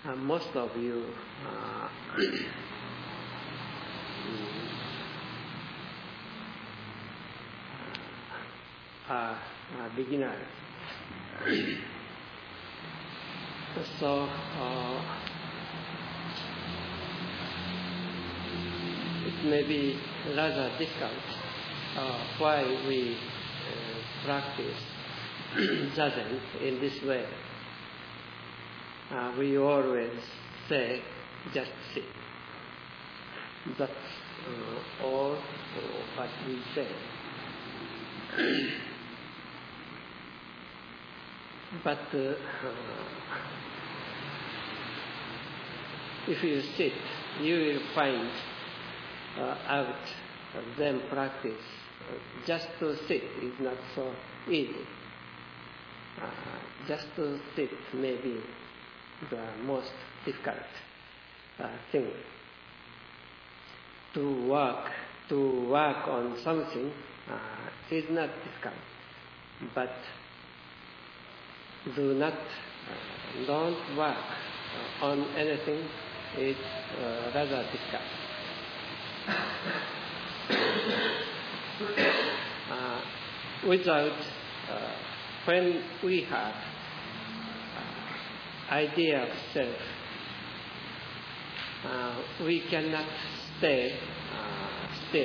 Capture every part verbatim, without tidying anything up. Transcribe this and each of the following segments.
uh, most of you uh, are, are beginners. So uh, it may be rather difficult uh, why we uh, practice Zazen in this way. Uh, we always say, just sit. That's uh, all uh, what we say. But uh, uh, if you sit, you will find uh, out of them practice. Uh, just to sit is not so easy. Uh, just to sit may be the most difficult uh, thing. To work, to work on something uh, is not difficult, but do not, uh, don't work uh, on anything is uh, rather difficult. uh, without, uh, when we have uh, idea of self, uh, we cannot stay uh, still.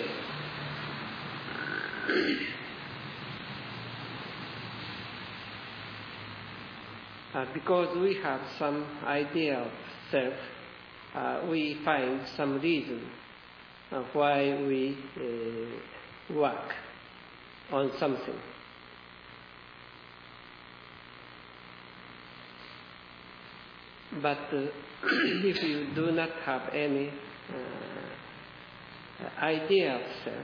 Uh, because we have some idea of self, uh, we find some reason uh, why we uh, work on something. But uh, if you do not have any uh, idea of self,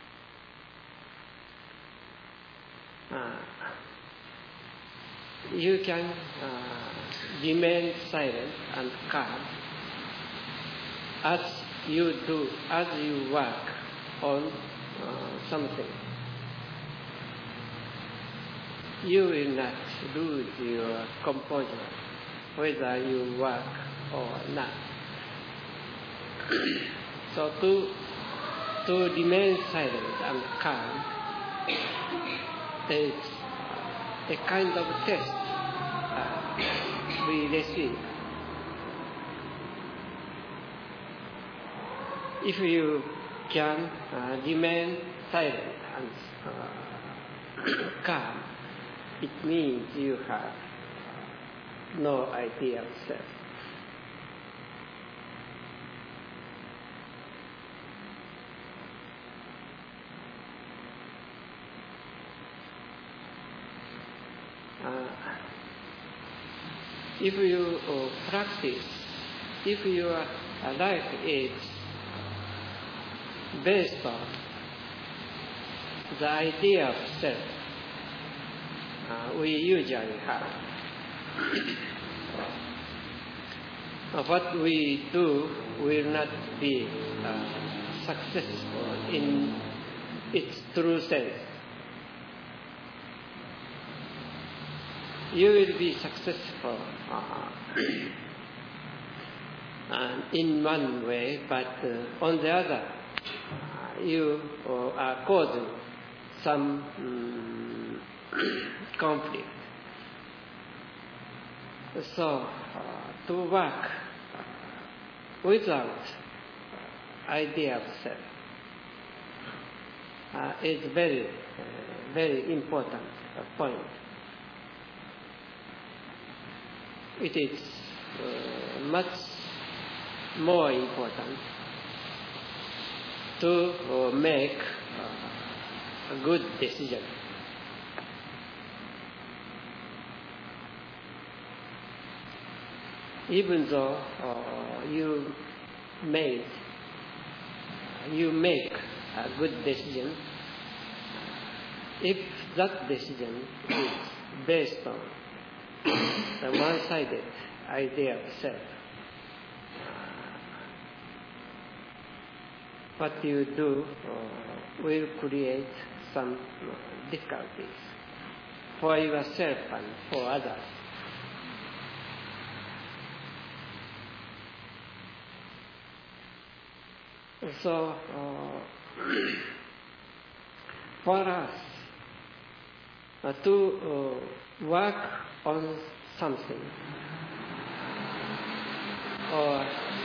uh, you can uh, remain silent and calm as you do, as you work on uh, something. You will not lose your composure, whether you work or not. So to to remain silent and calm is a kind of test uh, we receive. If you can uh, remain silent and uh, calm, it means you have no idea of self. Uh, if you uh, practice, if your life is based on the idea of self, uh, we usually have. uh, what we do will not be uh, successful in its true sense. You will be successful uh, uh, in one way, but uh, on the other, uh, you uh, are causing some um, conflict. So, uh, to work without idea of self uh, is very, uh, very important uh, point. It is uh, much more important to uh, make uh, a good decision. Even though uh, you made, you make a good decision, if that decision is based on the one-sided idea of self, what you do uh, will create some uh, difficulties for yourself and for others. So, uh, for us uh, to uh, work on something or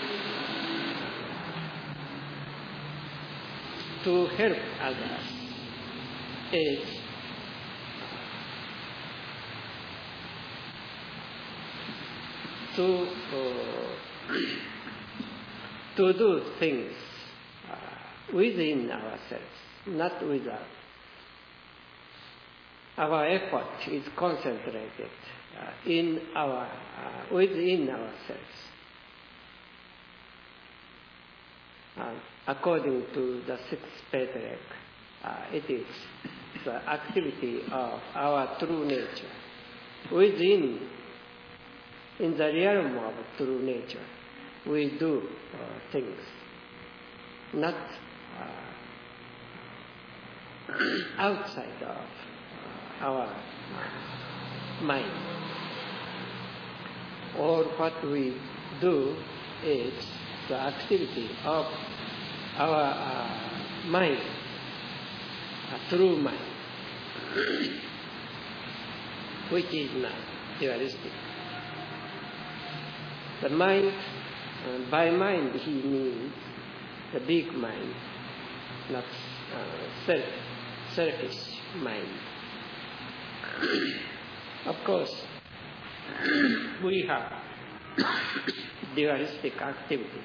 to help others is to uh, to do things uh, within ourselves, not without. Our effort is concentrated uh, in our uh, within ourselves. Uh, according to the sixth Patriarch, uh, it is the activity of our true nature. Within, in the realm of true nature, we do uh, things, not uh, outside of uh, our uh, mind. Or what we do is the activity of our uh, mind, a true mind, which is not dualistic. The mind, uh, by mind he means the big mind, not uh, self, selfish mind. Of course, we have dualistic activity.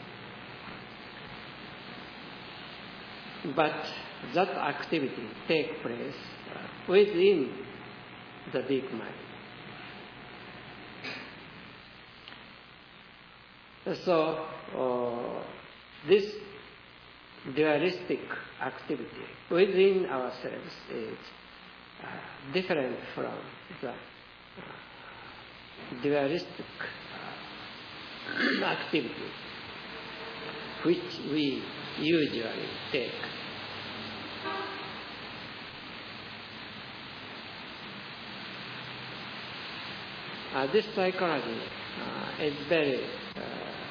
But that activity takes place uh, within the big mind. So, uh, this dualistic activity within ourselves is uh, different from the uh, dualistic uh, activity which we usually take. Uh, this psychology uh, is very, uh,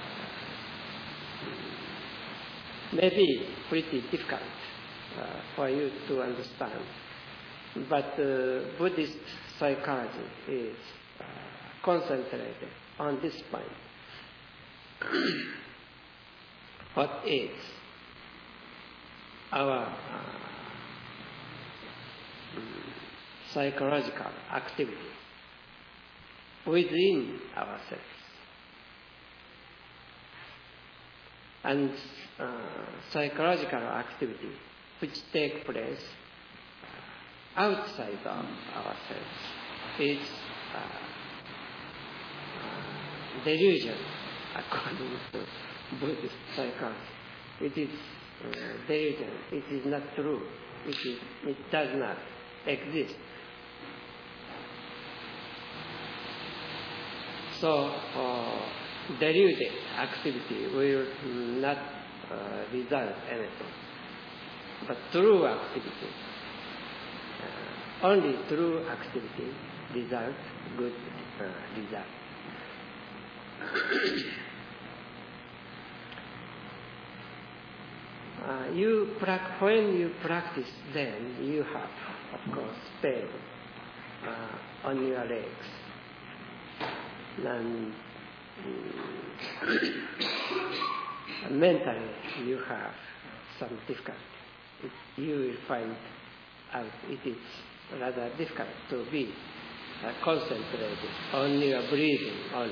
maybe pretty difficult uh, for you to understand. But uh, Buddhist psychology is uh, concentrated on this point. What is our uh, psychological activity within ourselves, and uh, psychological activity which take place uh, outside of ourselves is uh, uh, delusion, according to Buddhist psychology. It is uh, delusion. It is not true. It is. It does not exist. So, uh, deluded activity will not uh, result anything. But true activity, uh, only true activity results good uh, result. uh, you pra- when you practice, then you have, of course, pain uh, on your legs. And mm, mentally you have some difficulty. It, you will find out it is rather difficult to be uh, concentrated on your breathing only.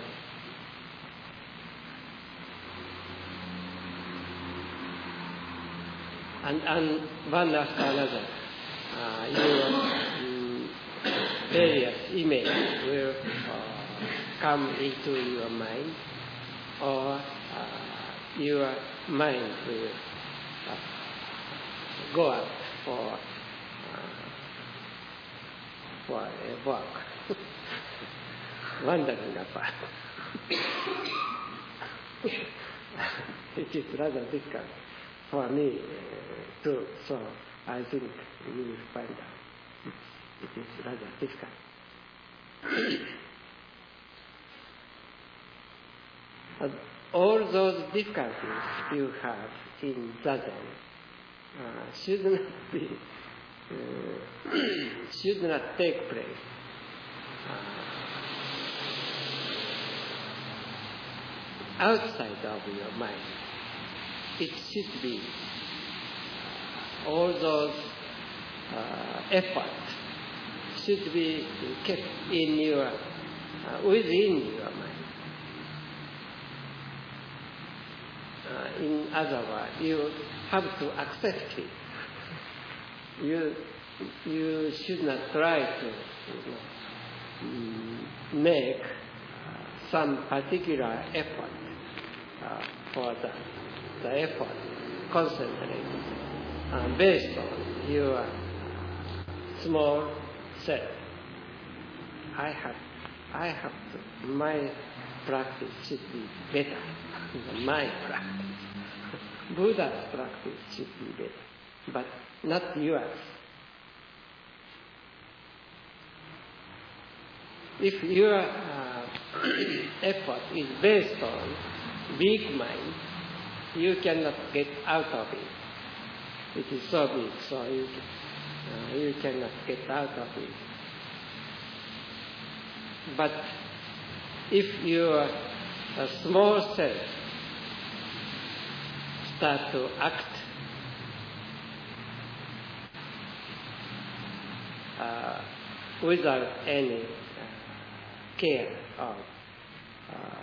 And, and one after another, uh, your um, various images will uh, come into your mind, or uh, your mind will uh, go out for uh, for a walk, wandering about. It is rather difficult for me uh, too, so I think you will find out it is rather difficult. Uh, all those difficulties you have in Zazen uh, should not be, uh, should not take place uh, outside of your mind. It should be uh, all those uh, efforts should be kept in your, uh, within your mind. Uh, in other words, you have to accept it. You, you should not try to you know, make uh, some particular effort uh, for that. The effort concentrate uh, based on your small self. I have, I have to, my practice should be better than my practice. Buddha's practice should be better, but not yours. If your uh, effort is based on big mind, you cannot get out of it. It is so big, so you, uh, you cannot get out of it. But if your uh, small self start to act uh, without any uh, care of uh,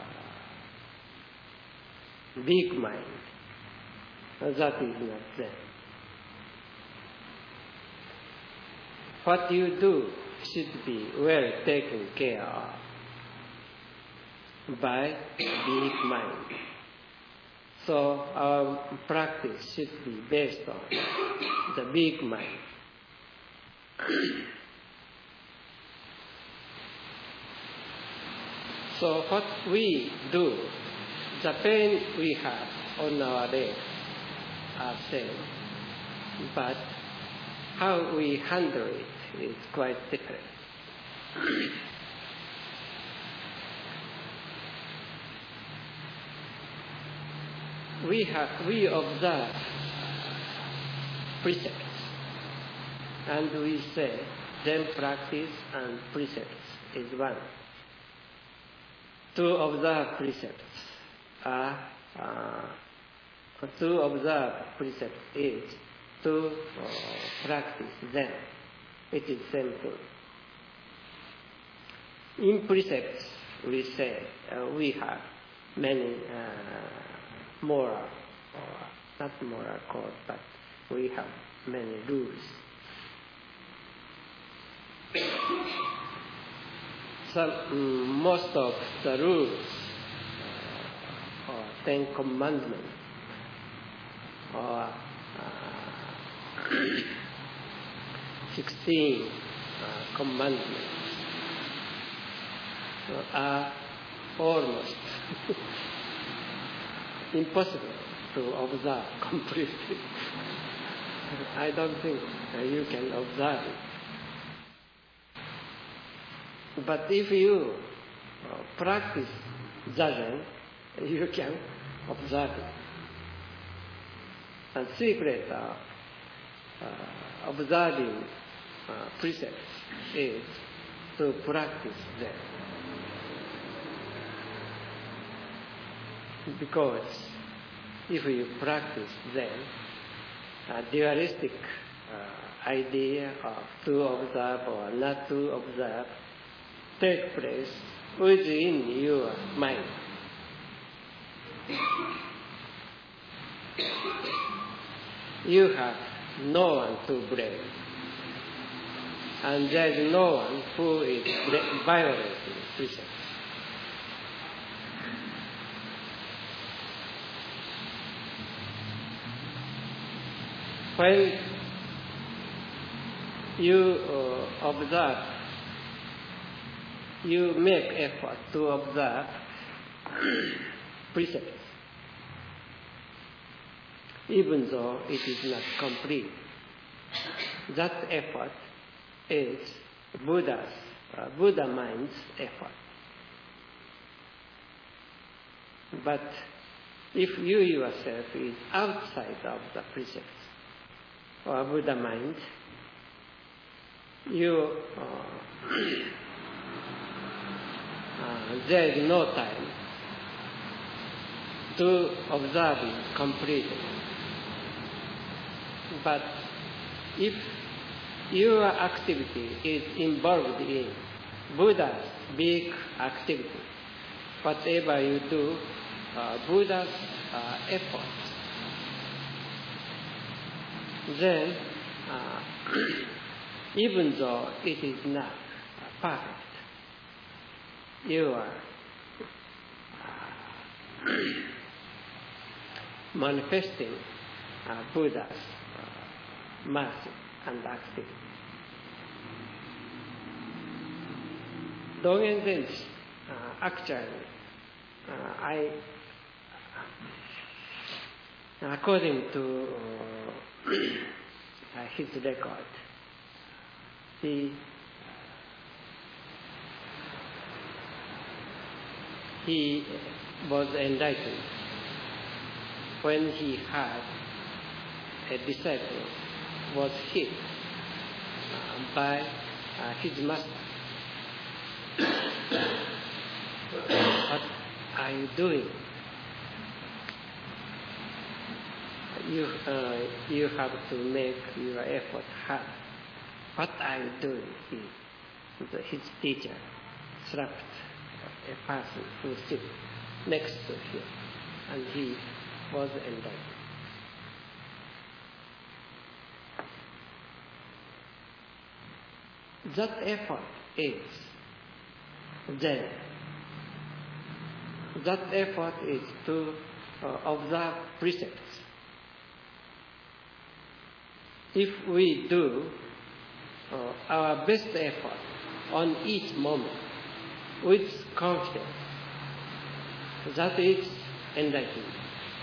big mind, that is not Zen. What you do should be well taken care of by big mind. So our practice should be based on the big mind. So what we do, the pain we have on our leg are same, but how we handle it is quite different. we have we observe precepts, and we say Zen practice and precepts is one. To observe precepts are uh, to observe precepts is to uh, practice Zen. It is same thing. In precepts, we say uh, we have many uh, moral, or not moral code, but we have many rules. Some, um, most of the rules, uh, or Ten Commandments, or uh, sixteen uh, commandments, are almost impossible to observe completely. I don't think uh, you can observe it. But if you uh, practice Zazen, you can observe it. And secret of uh, observing uh, precepts is to practice Zen. Because if you practice Zen, a dualistic uh, idea of to observe or not to observe take place within your mind. You have no one to blame, and there is no one who is violating precepts. When you uh, observe, you make effort to observe precepts, even though it is not complete. That effort is Buddha's, uh, Buddha mind's effort. But if you yourself is outside of the precepts or Buddha mind, you uh, uh, there is no time to observe it completely. But if your activity is involved in Buddha's big activity, whatever you do, uh, Buddha's uh, effort, then uh, even though it is not perfect, you are uh, manifesting uh, Buddha's uh, mercy and activity. Dogen Zenji, uh, actually, uh, I, according to uh, his record, he he was enlightened when he had a disciple was hit uh, by uh, his master. What are you doing? You, uh, you have to make your effort hard. What are you doing? He, the, his teacher slapped a person who sits next to him, and he was enlightened. That effort is Zen. That effort is to uh, observe precepts. If we do uh, our best effort on each moment with confidence, that is enlightenment.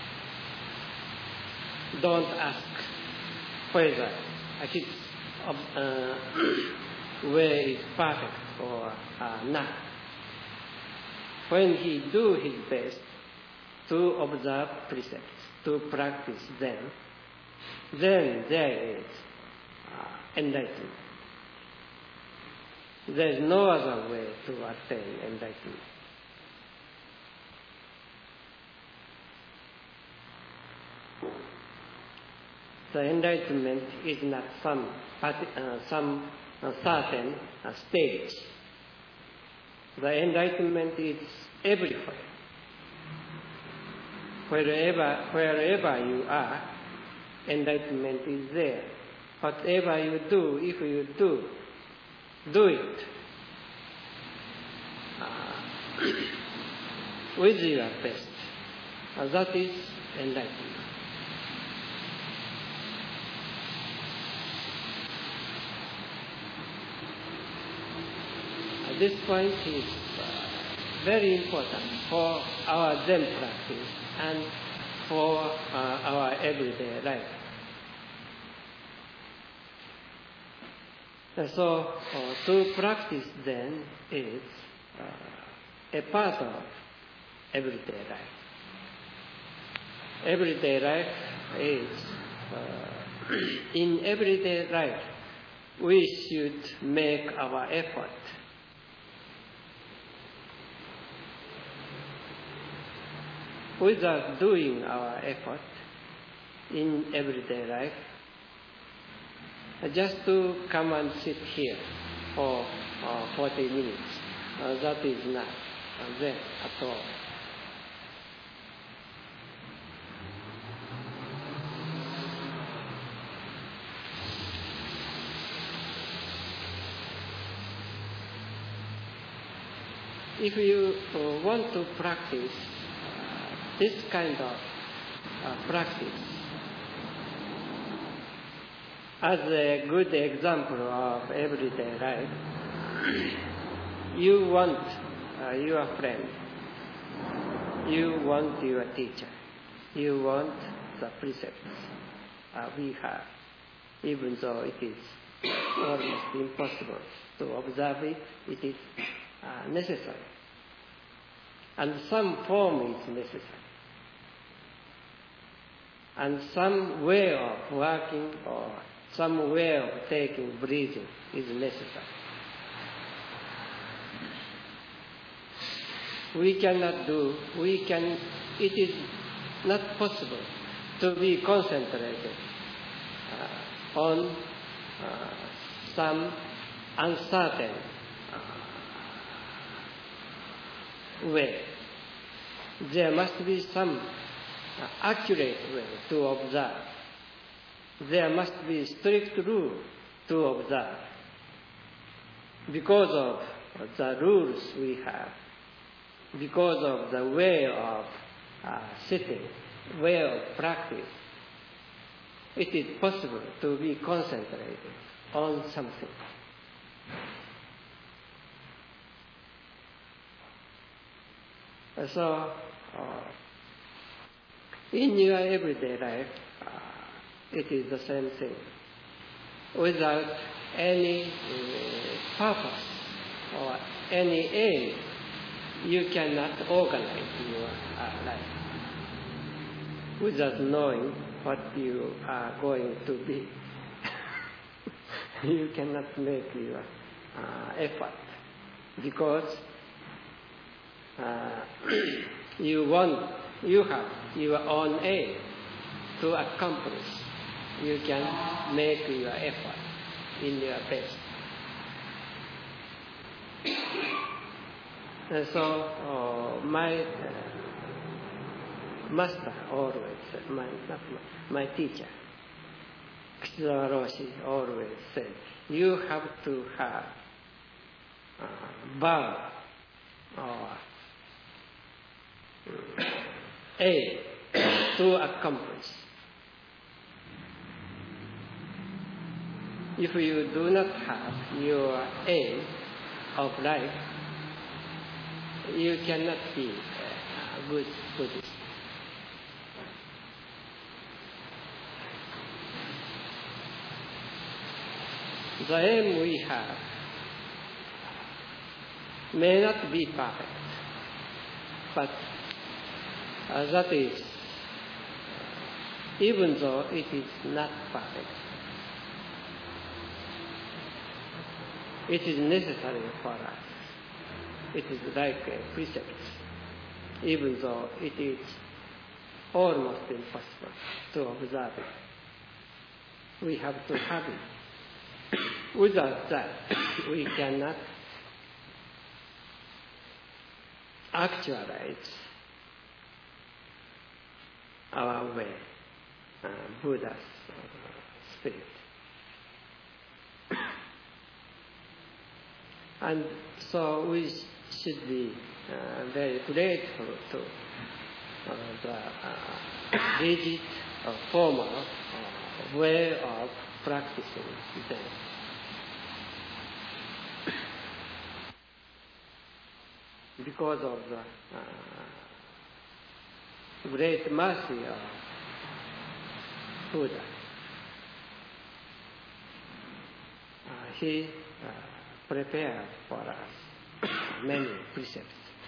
Don't ask whether his uh, way is perfect or uh, not. When he do his best to observe precepts, to practice them, then there is uh, enlightenment. There is no other way to attain enlightenment. The enlightenment is not some uh, some uh, certain uh, stage. The enlightenment is everywhere. Wherever, wherever you are, enlightenment is there. Whatever you do, if you do, do it uh, with your best. Uh, that is enlightenment. Uh, this point is uh, very important for our Zen practice and for uh, our everyday life. So, uh, to practice Zen is uh, a part of everyday life. Everyday life is, uh, in everyday life, we should make our effort. Without doing our effort in everyday life, just to come and sit here for uh, forty minutes, uh, that is not uh, Zen at all. If you uh, want to practice uh, this kind of uh, practice, as a good example of everyday life, you want uh, your friend, you want your teacher, you want the precepts uh, we have, even though it is almost impossible to observe it, it is uh, necessary. And some form is necessary. and some way of working or some way of taking breathing is necessary. We cannot do, we can, it is not possible to be concentrated uh, on uh, some uncertain uh, way. There must be some uh, accurate way to observe. There must be strict rule to observe. Because of the rules we have, because of the way of uh, sitting, way of practice, it is possible to be concentrated on something. So, uh, in your everyday life, uh, it is the same thing. Without any uh, purpose or any aim, you cannot organize your uh, life without knowing what you are going to be. You cannot make your uh, effort because uh, you want, you have your own aim to accomplish. You can make your effort in your best. And so uh, my uh, master always, my, not my, my teacher, Kishizawa Roshi, always said, you have to have uh, vow or aim to accomplish. If you do not have your aim of life, you cannot be a good Buddhist. The aim we have may not be perfect, but uh, that is, even though it is not perfect, it is necessary for us. It is like a precept, even though it is almost impossible to observe it. We have to have it. Without that, we cannot actualize our way, uh, Buddha's uh, spirit. And so we should be uh, very grateful to uh, the uh, rigid or formal uh, way of practicing Zen. Because of the uh, great mercy of Buddha, uh, he uh, prepared for us many precepts.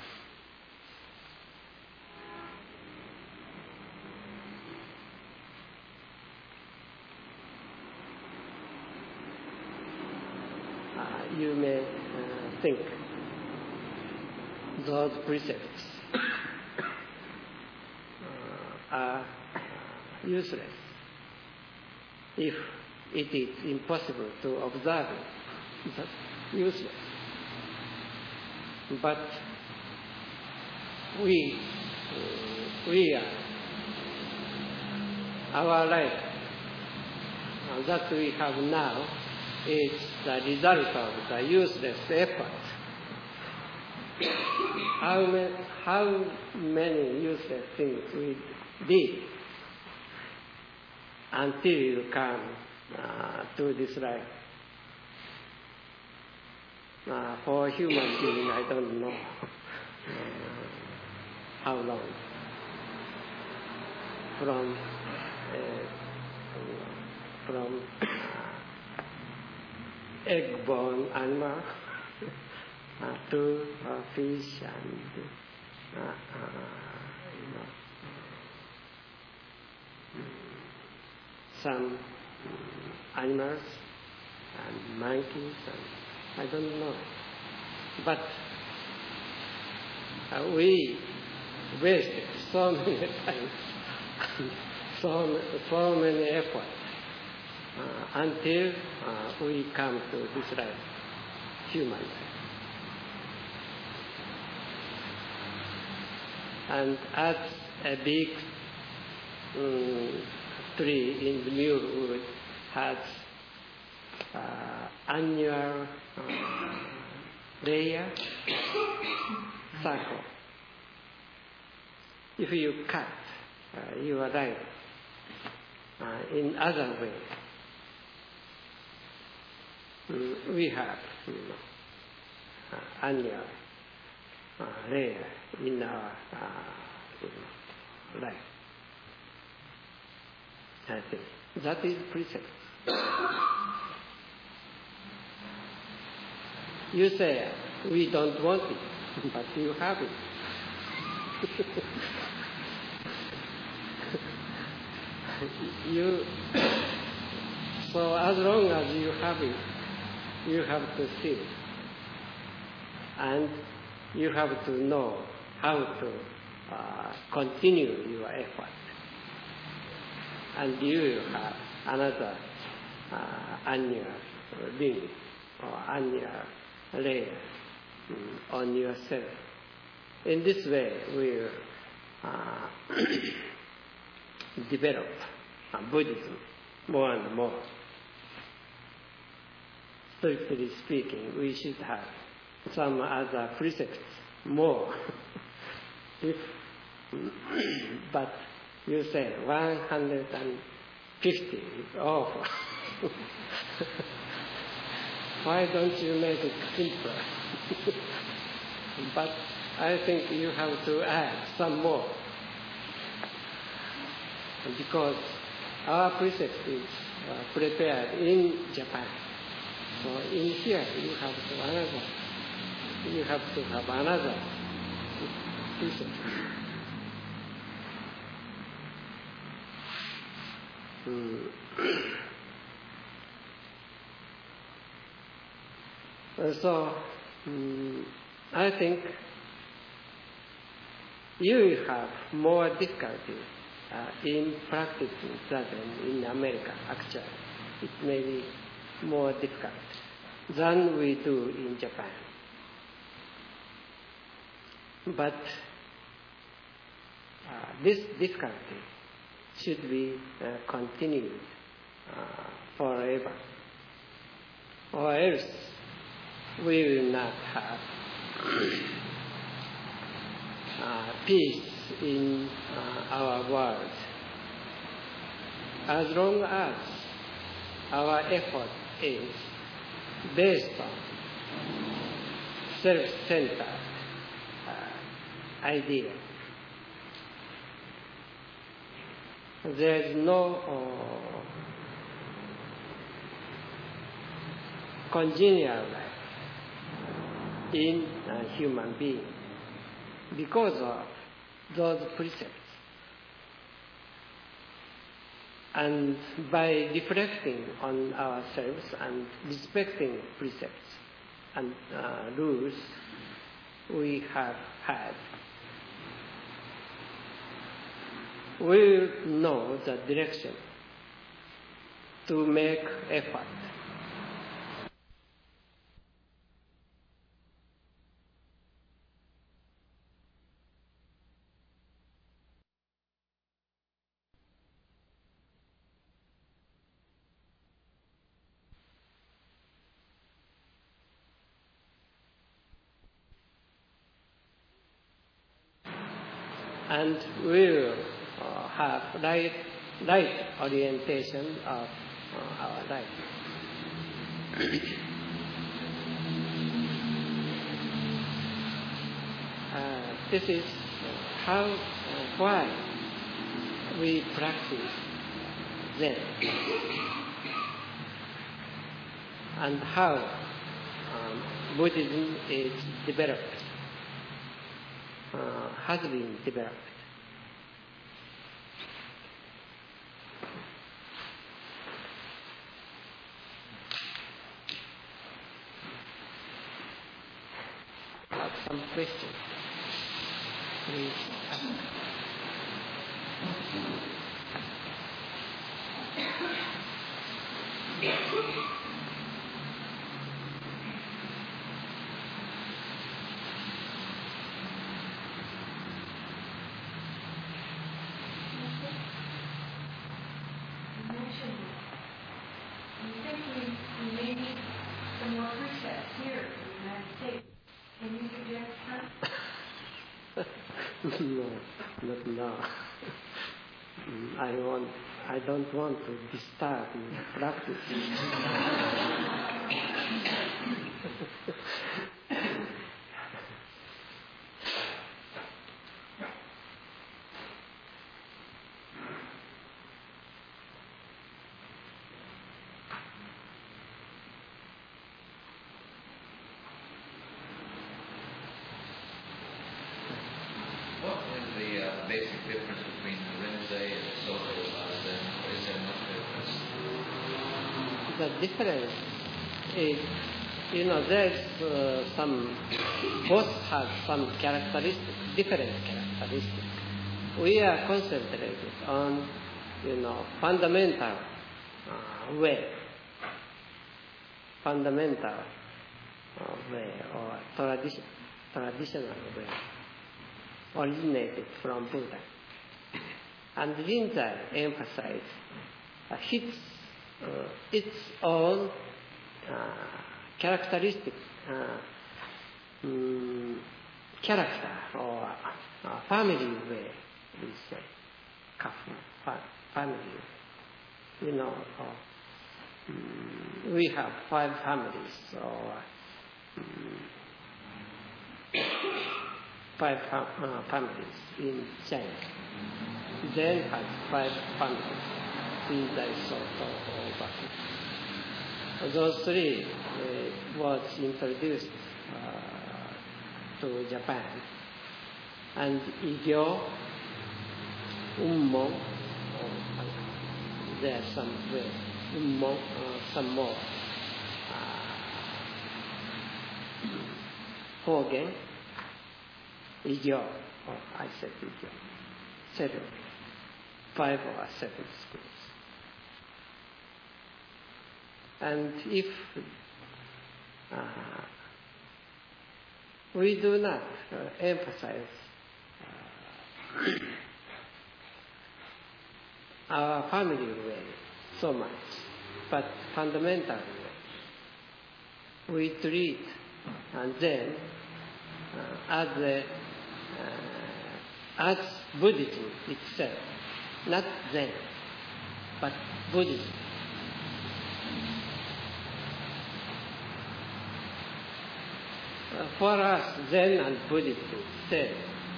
Uh, you may uh, think those precepts uh, are useless if it is impossible to observe it. That's useless. But we, uh, we are, our life uh, that we have now is the result of the useless effort. How many, how many useless things we did until you come uh, to this life. Uh, for human being, I don't know uh, how long. From uh, from uh, egg-born animal uh, to uh, fish and uh, uh, you know. some animals and monkeys, and I don't know. But uh, we wasted so many times, so, so many efforts, uh, until uh, we come to this life, human life. And as a big um, tree in the mule wood has uh, annual uh, layer circle. If you cut uh, your life uh, in other way, um, we have um, uh, annual uh, layer in our uh, life. I think that is precept. You say we don't want it, but you have it. you so as long as you have it, you have to see it, and you have to know how to uh, continue your effort. And you have another uh, annual ring or annual layer um, on yourself. In this way, we uh, develop uh, Buddhism more and more. Strictly speaking, we should have some other precepts more. if, but you say one hundred fifty is awful. Why don't you make it simpler? But I think you have to add some more. Because our precept is uh, prepared in Japan. So in here you have to another, you have to have another precept. Mm. So um, I think you have more difficulty uh, in practicing Zen in America. Actually, it may be more difficult than we do in Japan. But uh, this difficulty should be uh, continued uh, forever, or else we will not have uh, peace in uh, our world. As long as our effort is based on self-centered uh, idea, there is no uh, congenial life in a human being because of those precepts. And by reflecting on ourselves and respecting precepts and uh, rules we have had, we will know the direction to make effort. And we will uh, have right, right orientation of uh, our life. uh, this is how, uh, why we practice Zen, and how um, Buddhism is developed. Uh, has been developed. some questions, please ask. No, not now. I want. I don't want to disturb in practice. The difference is, you know, there's uh, some, both have some characteristics, different characteristics. We are concentrated on, you know, fundamental uh, way, fundamental uh, way or tradition, traditional way, originated from Buddha. And Rinzai emphasized uh, its, uh, its own uh, characteristic, uh, um, character or uh, family way, we say, kafu, fa- family. You know, uh, um, we have five families, or um, five fam- uh, families in China. Zen has five families, Rinzai, Soto, or Baku. Those three uh, was introduced uh, to Japan. And Igyo, Ummo, uh, there are some way, Ummo, uh, some more. Uh, Hogen, Igyo, oh, I said Igyo, seven. Five or seven schools. And if uh, we do not uh, emphasize uh, our family way so much, but fundamental way, we treat and then uh, as, a, uh, as Buddhism itself. Not Zen, but Buddhism. Uh, for us, Zen and Buddhism same.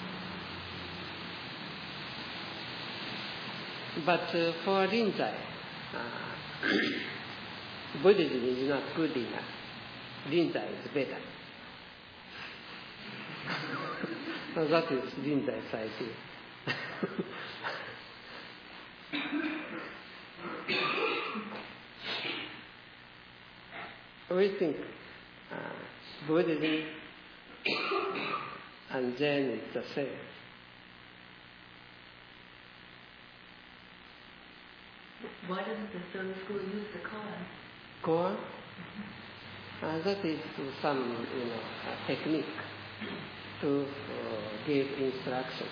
But uh, for Rinzai, uh, Buddhism is not good enough. Rinzai is better. So that is Rinzai's idea. We think uh, Buddhism and Zen is the same. Why doesn't the Soto school use the koan? Koan? Uh, that is some, you know, uh, technique to uh, give instruction.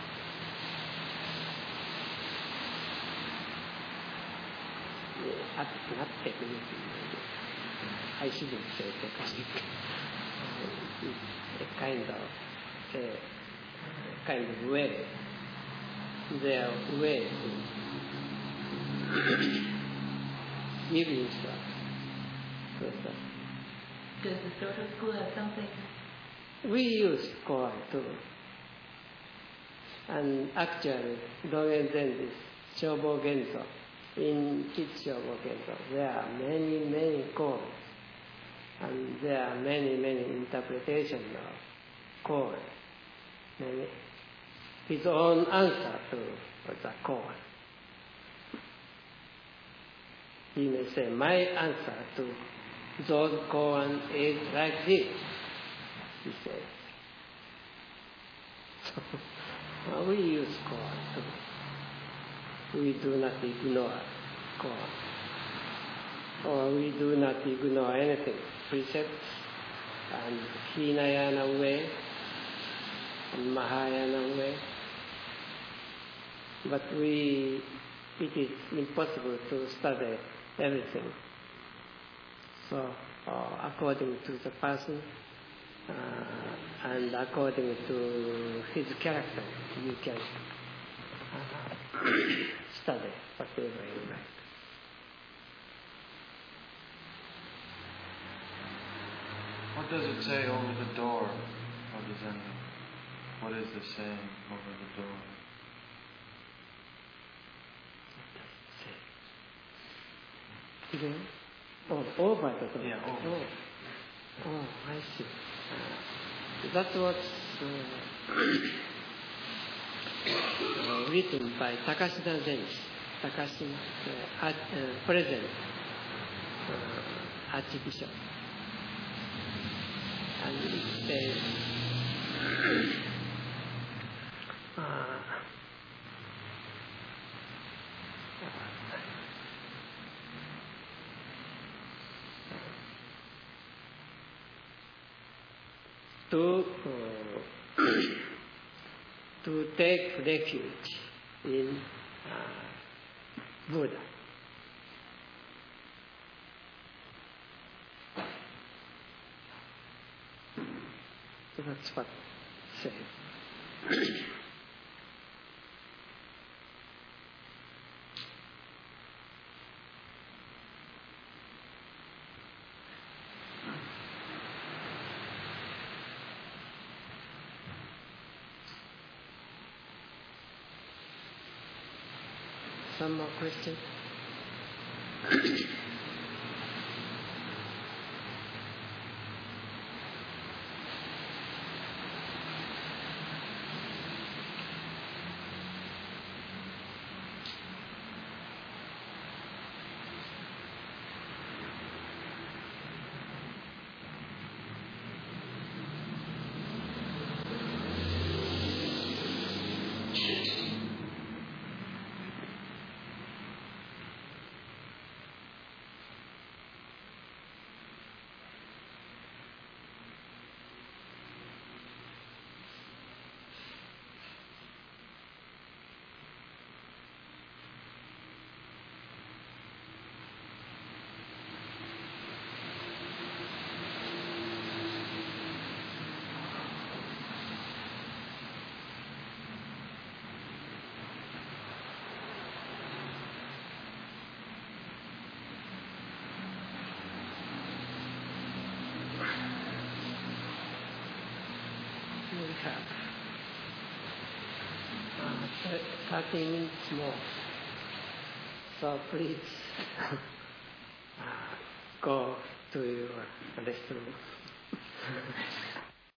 Not, not technique. I shouldn't say technique. A kind of, a kind of way. Their way to give instruction. Does the Soto school have something? We use koan too. And actually, Dogen Zen is Shobo Genzo. In Chichobo Genzo, there are many, many koans. And there are many, many interpretations of koan. Many. His own answer to the koan. He may say, my answer to those koan is like this, he says. So uh, we use koan too. We do not ignore koan. Or we do not ignore anything. Precepts and Hinayana way and Mahayana way. But we, it is impossible to study everything. So, uh, according to the person uh, and according to his character, you can uh, study whatever you like. What does it say over the door of the Zen? What is the saying over the door? Again? Oh, over the door. Yeah, over. Oh, oh I see. Uh, that was uh, uh, written by Takashita Zen. Takashita, uh, at, uh, present uh, Archbishop. And it says, uh, to uh, to take refuge in uh, Buddha. So that's what it says. Some more questions? We have uh, thirty minutes more. So please uh, go to your restroom.